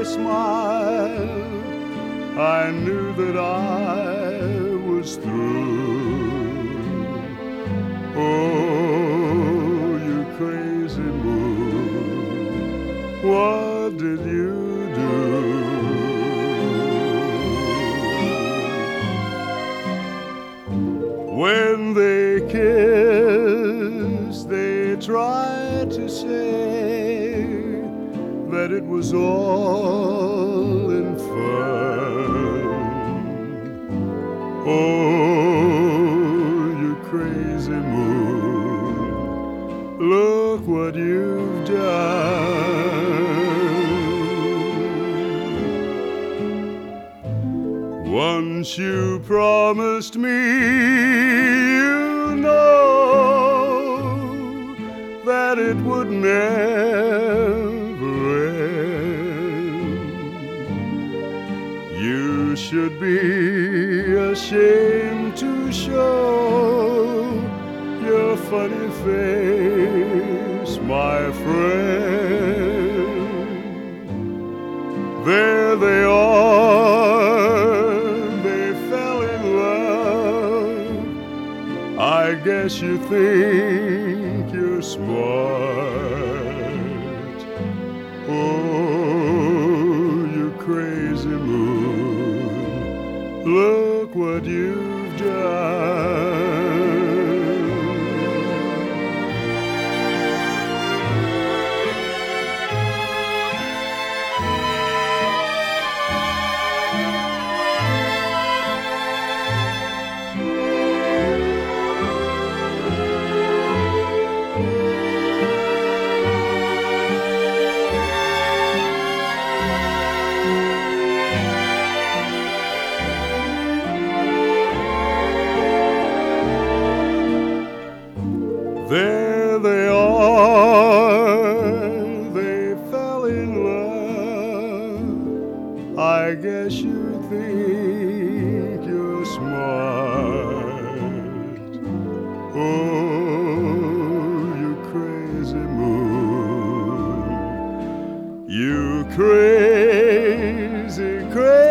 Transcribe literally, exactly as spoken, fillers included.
they smiled, I knew that I was through. Oh, you crazy moon, what did you do? When they kissed, they tried to say that it was all in fun. Oh, you crazy moon, look what you've done. Once you promised me, you know, that it would never end. You should be ashamed to show your funny face, my friend. There they are, they fell in love. I guess you think you're smart. Oh, you crazy moon, look what you've done. There they are, they fell in love. I guess you think you're smart. Oh, you crazy moon, you crazy, crazy